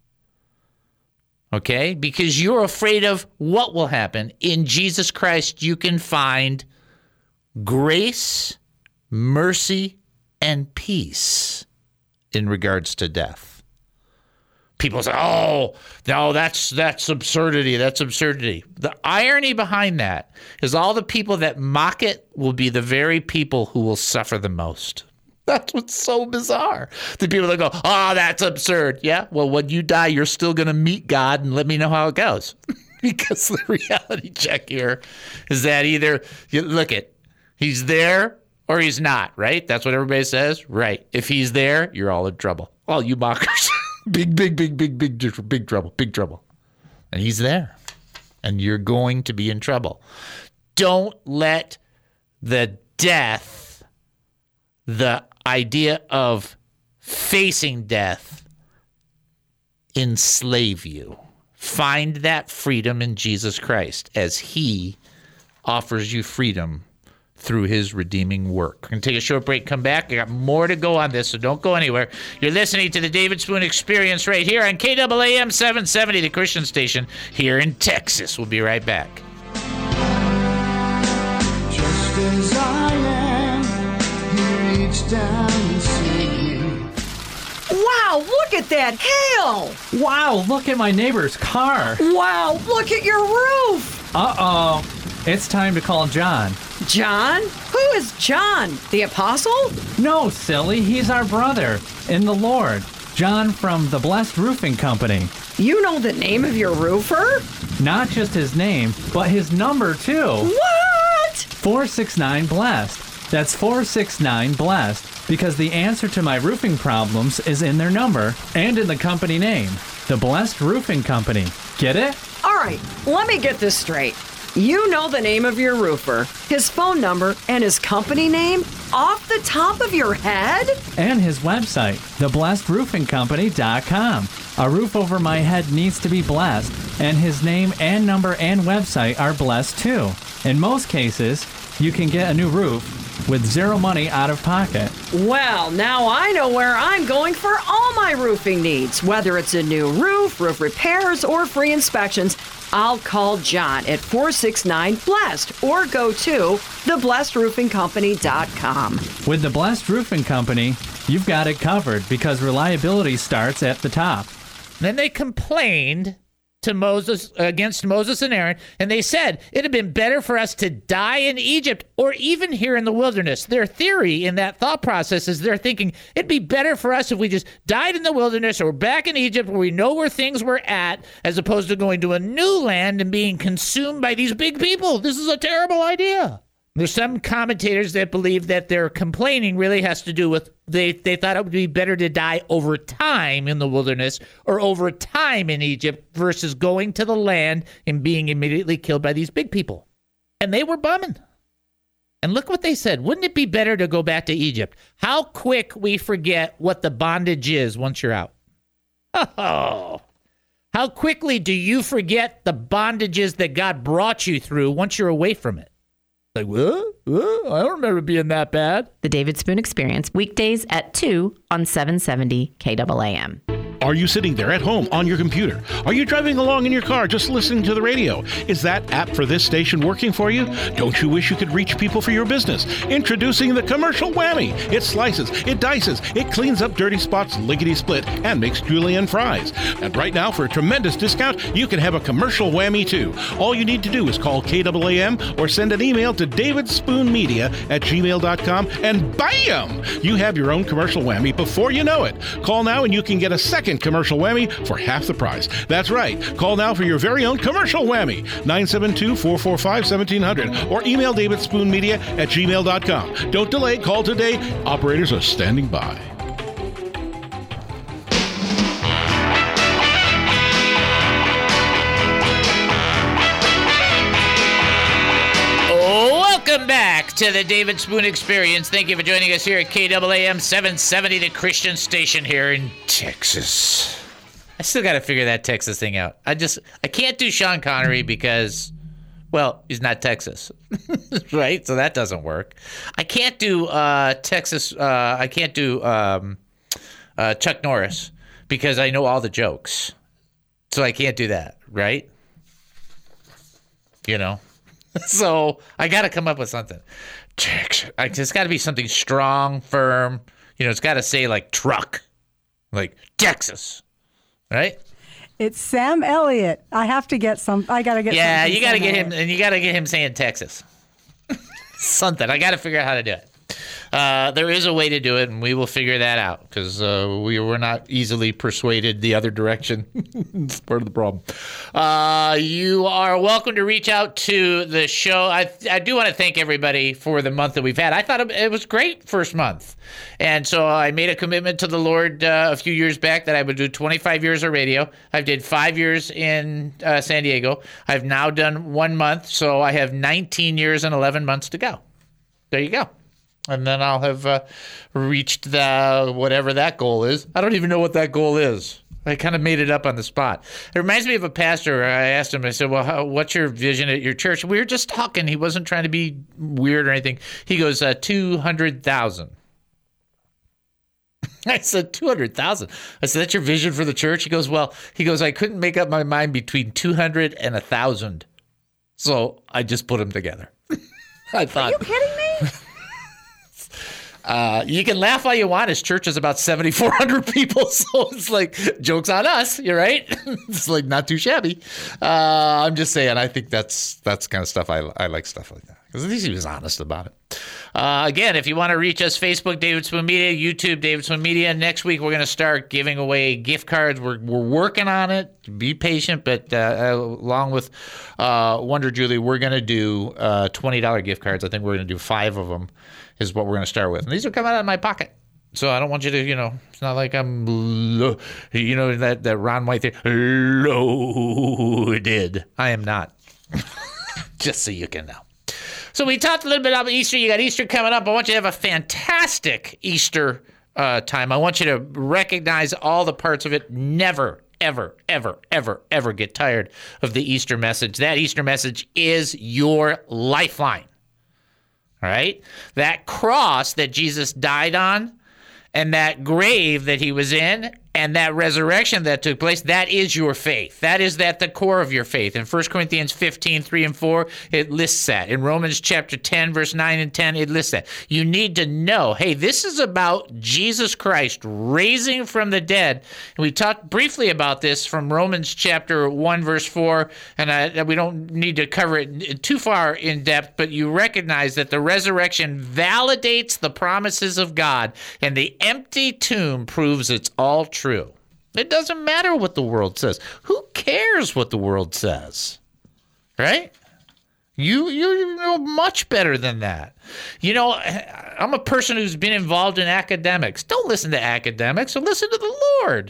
okay, because you're afraid of what will happen, in Jesus Christ you can find grace, mercy, and peace in regards to death. People say, oh, no, that's absurdity. That's absurdity. The irony behind that is all the people that mock it will be the very people who will suffer the most. That's what's so bizarre. The people that go, oh, that's absurd. Yeah, well, when you die, you're still going to meet God, and let me know how it goes. Because the reality check here is that either, he's there or he's not, right? That's what everybody says, right? If he's there, you're all in trouble. All you mockers. big trouble. And he's there. And you're going to be in trouble. Don't let the death, the idea of facing death, enslave you. Find that freedom in Jesus Christ as he offers you freedom through his redeeming work. We're going to take a short break, come back. I got more to go on this, so don't go anywhere. You're listening to the David Spoon Experience right here on KAAM 770, the Christian station here in Texas. We'll be right back.
Just as I am, he reached down and saved me.
Wow, look at that hail!
Wow, look at my neighbor's car.
Wow, look at your roof!
Uh-oh, it's time to call John.
John? Who is John? The apostle?
No, silly, he's our brother in the Lord. John from the Blessed Roofing Company.
You know the name of your roofer?
Not just his name, but his number, too.
What?
469-BLESSED. That's 469-BLESSED, because the answer to my roofing problems is in their number and in the company name. The Blessed Roofing Company. Get it?
All right, let me get this straight. You know the name of your roofer, his phone number, and his company name off the top of your head?
And his website, theblessedroofingcompany.com. A roof over my head needs to be blessed, and his name and number and website are blessed too. In most cases, you can get a new roof with zero money out of pocket.
Well, now I know where I'm going for all my roofing needs. Whether it's a new roof, roof repairs, or free inspections, I'll call John at 469-BLESSED or go to theblessedroofingcompany.com.
With the Blessed Roofing Company, you've got it covered because reliability starts at the top.
Then they complained to Moses against Moses and Aaron, and they said it'd have been better for us to die in Egypt or even here in the wilderness. Their theory in that thought process is they're thinking it'd be better for us if we just died in the wilderness or back in Egypt where we know where things were at, as opposed to going to a new land and being consumed by these big people. This is a terrible idea. There's some commentators that believe that their complaining really has to do with they thought it would be better to die over time in the wilderness or over time in Egypt versus going to the land and being immediately killed by these big people. And they were bumming. And look what they said. Wouldn't it be better to go back to Egypt? How quick we forget what the bondage is once you're out. Oh, how quickly do you forget the bondages that God brought you through once you're away from it? Like, what? I don't remember being that bad.
The David Spoon Experience, weekdays at 2 on 770 KAAM.
Are you sitting there at home on your computer? Are you driving along in your car just listening to the radio? Is that app for this station working for you? Don't you wish you could reach people for your business? Introducing the Commercial Whammy. It slices, it dices, it cleans up dirty spots lickety-split and makes julienne fries. And right now, for a tremendous discount, you can have a Commercial Whammy too. All you need to do is call KAAM or send an email to davidspoonmedia@gmail.com and bam! You have your own Commercial Whammy before you know it. Call now and you can get a second Commercial Whammy for half the price. That's right. Call now for your very own Commercial Whammy. 972-445-1700 or email davidspoonmedia@gmail.com. Don't delay. Call today. Operators are standing by.
Welcome back to the David Spoon Experience. Thank you for joining us here at KAAM 770, the Christian station here in Texas. I still got to figure that Texas thing out. I can't do Sean Connery because, well, he's not Texas, right? So that doesn't work. I can't do Texas. I can't do Chuck Norris because I know all the jokes. So I can't do that, right? You know? So I got to come up with something. It's got to be something strong, firm. You know, it's got to say like truck, like Texas, right?
It's Sam Elliott. I have to get some. I got to get.
Yeah, you got to get him, and you got to get him saying Texas. Something. I got to figure out how to do it. There is a way to do it, and we will figure that out because we're not easily persuaded the other direction. It's part of the problem. You are welcome to reach out to the show. I do want to thank everybody for the month that we've had. I thought it was great first month. And so I made a commitment to the Lord a few years back that I would do 25 years of radio. I did 5 years in San Diego. I've now done 1 month, so I have 19 years and 11 months to go. There you go. And then I'll have reached whatever that goal is. I don't even know what that goal is. I kind of made it up on the spot. It reminds me of a pastor. I asked him, I said, well, what's your vision at your church? We were just talking. He wasn't trying to be weird or anything. He goes, 200,000. I said, 200,000. I said, that's your vision for the church? He goes, I couldn't make up my mind between 200 and 1,000. So I just put them together. I thought.
Are you kidding me?
You can laugh all you want. His church is about 7,400 people, so it's like, joke's on us, you're right. It's like not too shabby. I'm just saying, I think that's kind of stuff. I like stuff like that because at least he was honest about it. Again, if you want to reach us, Facebook, David Spoon Media, YouTube, David Spoon Media. Next week, we're going to start giving away gift cards. We're working on it. Be patient, but along with Wonder Julie, we're going to do $20 gift cards. I think we're going to do 5 of them is what we're going to start with. And these are coming out of my pocket. So I don't want you to, it's not like I'm, that Ron White thing, loaded. I am not. Just so you can know. So we talked a little bit about Easter. You got Easter coming up. I want you to have a fantastic Easter time. I want you to recognize all the parts of it. Never, ever, ever, ever, ever get tired of the Easter message. That Easter message is your lifeline. All right? That cross that Jesus died on and that grave that he was in and that resurrection that took place, that is your faith. That is at the core of your faith. In 1 Corinthians 15, 3 and 4, it lists that. In Romans chapter 10, verse 9 and 10, it lists that. You need to know, hey, this is about Jesus Christ raising from the dead. And we talked briefly about this from Romans chapter 1, verse 4, and we don't need to cover it too far in depth, but you recognize that the resurrection validates the promises of God, and the empty tomb proves it's all true. It doesn't matter what the world says. Who cares what the world says? Right? You know much better than that. I'm a person who's been involved in academics. Don't listen to academics, or listen to the Lord.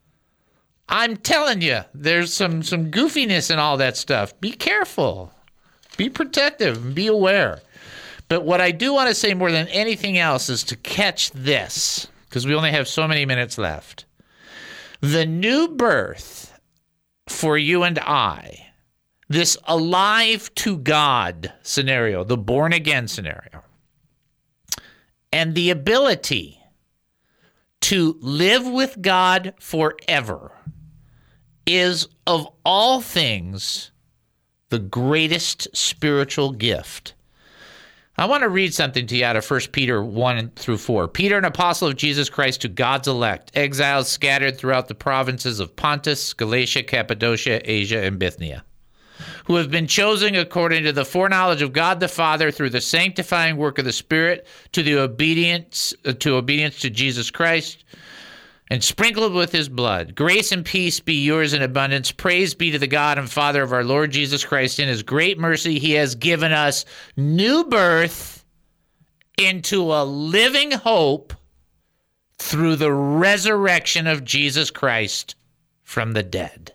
I'm telling you, there's some goofiness in all that stuff. Be careful. Be protective and be aware. But what I do want to say more than anything else is to catch this, because we only have so many minutes left. The new birth for you and I, this alive to God scenario, the born again scenario, and the ability to live with God forever is, of all things, the greatest spiritual gift. I want to read something to you out of 1 Peter 1 through 4. Peter, an apostle of Jesus Christ to God's elect, exiles scattered throughout the provinces of Pontus, Galatia, Cappadocia, Asia, and Bithynia, who have been chosen according to the foreknowledge of God the Father through the sanctifying work of the Spirit to the obedience to Jesus Christ, and sprinkled with his blood. Grace and peace be yours in abundance. Praise be to the God and Father of our Lord Jesus Christ. In his great mercy, he has given us new birth into a living hope through the resurrection of Jesus Christ from the dead.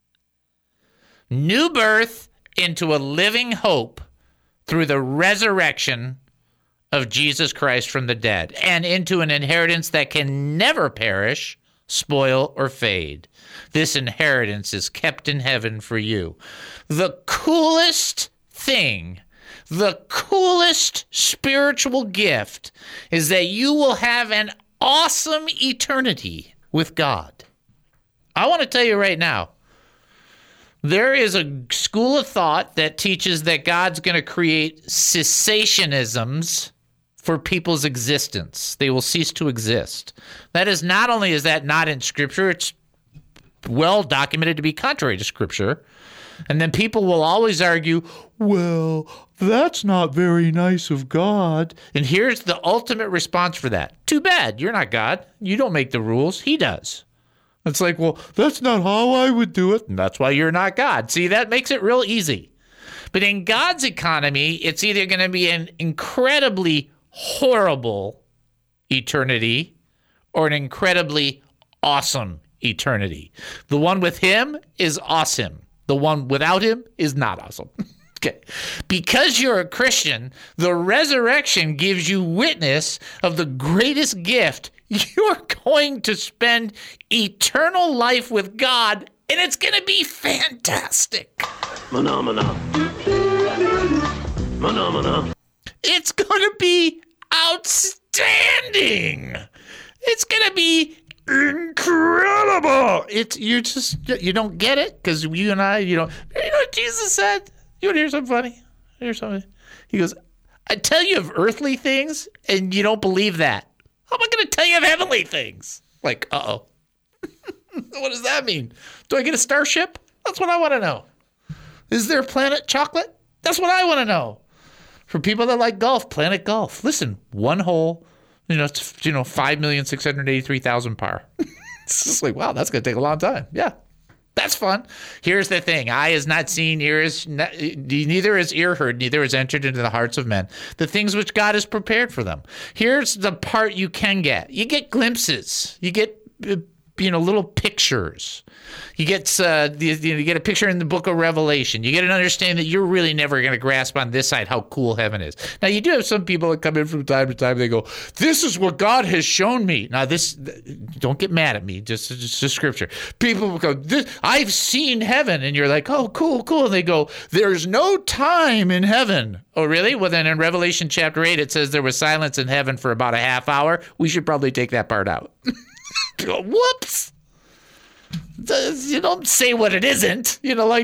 New birth into a living hope through the resurrection of Jesus Christ from the dead, and into an inheritance that can never perish, spoil, or fade. This inheritance is kept in heaven for you. The coolest thing, the coolest spiritual gift is that you will have an awesome eternity with God. I want to tell you right now, there is a school of thought that teaches that God's going to create cessationisms for people's existence. They will cease to exist. That is, not only is that not in Scripture, it's well documented to be contrary to Scripture. And then people will always argue, well, that's not very nice of God. And here's the ultimate response for that. Too bad. You're not God. You don't make the rules. He does. It's like, well, that's not how I would do it. And that's why you're not God. See, that makes it real easy. But in God's economy, it's either going to be an incredibly horrible eternity or an incredibly awesome eternity. The one with him is awesome. The one without him is not awesome. Okay. Because you're a Christian, the resurrection gives you witness of the greatest gift. You're going to spend eternal life with God, and it's going to be fantastic.
Phenomena.
It's going to be outstanding. It's going to be incredible. You don't get it because you and I, you know what Jesus said? You want to hear something funny? Here's something. He goes, I tell you of earthly things and you don't believe that. How am I going to tell you of heavenly things? Like, uh-oh. What does that mean? Do I get a starship? That's what I want to know. Is there Planet Chocolate? That's what I want to know. For people that like golf, Planet Golf. Listen, one hole, it's 5,683,000 par. It's just like, wow, that's going to take a long time. Yeah. That's fun. Here's the thing. Eye is not seen, neither is ear heard, neither is entered into the hearts of men, the things which God has prepared for them. Here's the part you can get. You get glimpses. You get little pictures. You get you get a picture in the book of Revelation. You get an understanding that you're really never going to grasp on this side how cool heaven is. Now, you do have some people that come in from time to time. They go, this is what God has shown me. Now, don't get mad at me. Just scripture. People will go, I've seen heaven. And you're like, oh, cool. And they go, there's no time in heaven. Oh, really? Well, then in Revelation chapter 8, it says there was silence in heaven for about a half hour. We should probably take that part out. Whoops. You don't say what it isn't.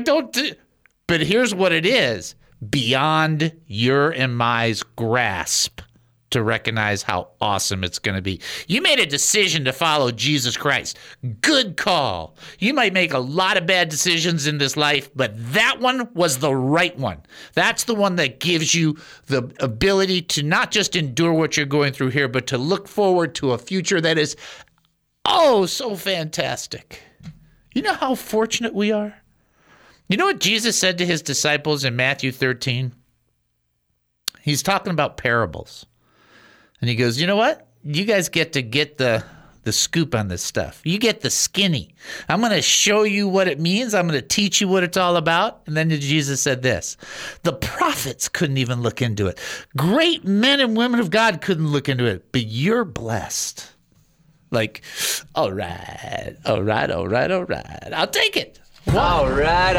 But here's what it is. Beyond your and my grasp to recognize how awesome it's going to be. You made a decision to follow Jesus Christ. Good call. You might make a lot of bad decisions in this life, but that one was the right one. That's the one that gives you the ability to not just endure what you're going through here, but to look forward to a future that is so fantastic. You know how fortunate we are? You know what Jesus said to his disciples in Matthew 13? He's talking about parables. And he goes, you know what? You guys get the scoop on this stuff. You get the skinny. I'm going to show you what it means. I'm going to teach you what it's all about. And then Jesus said this. The prophets couldn't even look into it. Great men and women of God couldn't look into it. But you're blessed. Like, all right. I'll take it.
All right.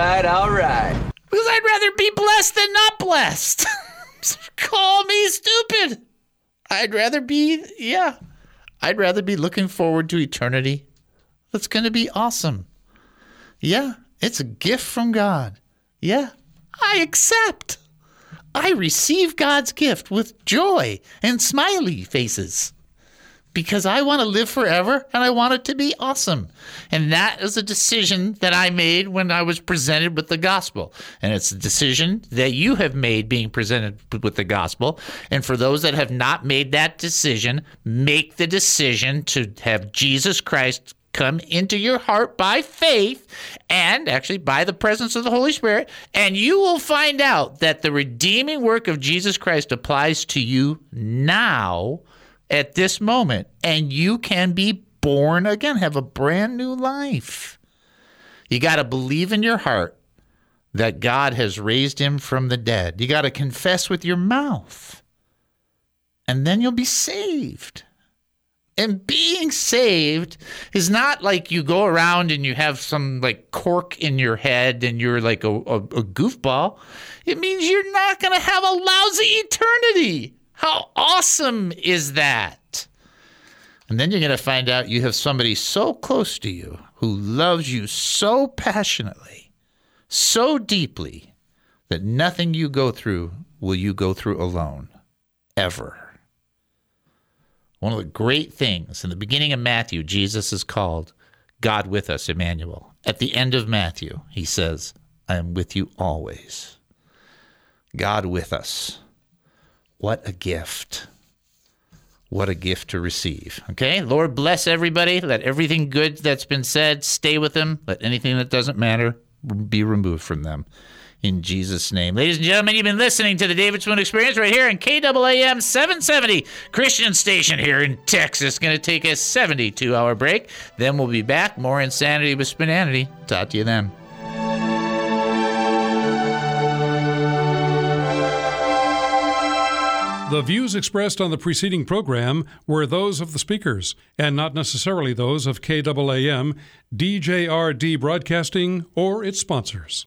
Because I'd rather be blessed than not blessed. Call me stupid. I'd rather be looking forward to eternity. That's going to be awesome. Yeah, it's a gift from God. Yeah, I accept. I receive God's gift with joy and smiley faces. Because I want to live forever and I want it to be awesome. And that is a decision that I made when I was presented with the gospel. And it's a decision that you have made being presented with the gospel. And for those that have not made that decision, make the decision to have Jesus Christ come into your heart by faith and actually by the presence of the Holy Spirit. And you will find out that the redeeming work of Jesus Christ applies to you now at this moment, and you can be born again, have a brand new life. You got to believe in your heart that God has raised him from the dead. You got to confess with your mouth, and then you'll be saved. And being saved is not like you go around and you have some like cork in your head and you're like a goofball. It means you're not going to have a lousy eternity. How awesome is that? And then you're going to find out you have somebody so close to you who loves you so passionately, so deeply, that nothing you go through will you go through alone, ever. One of the great things in the beginning of Matthew, Jesus is called God with us, Emmanuel. At the end of Matthew, he says, I am with you always. God with us. What a gift. What a gift to receive. Okay? Lord, bless everybody. Let everything good that's been said stay with them. Let anything that doesn't matter be removed from them. In Jesus' name. Ladies and gentlemen, you've been listening to the David Spoon Experience right here on KAAM 770 Christian Station here in Texas. Going to take a 72-hour break. Then we'll be back. More Insanity with Spinanity. Talk to you then.
The views expressed on the preceding program were those of the speakers and not necessarily those of KAAM, DJRD Broadcasting, or its sponsors.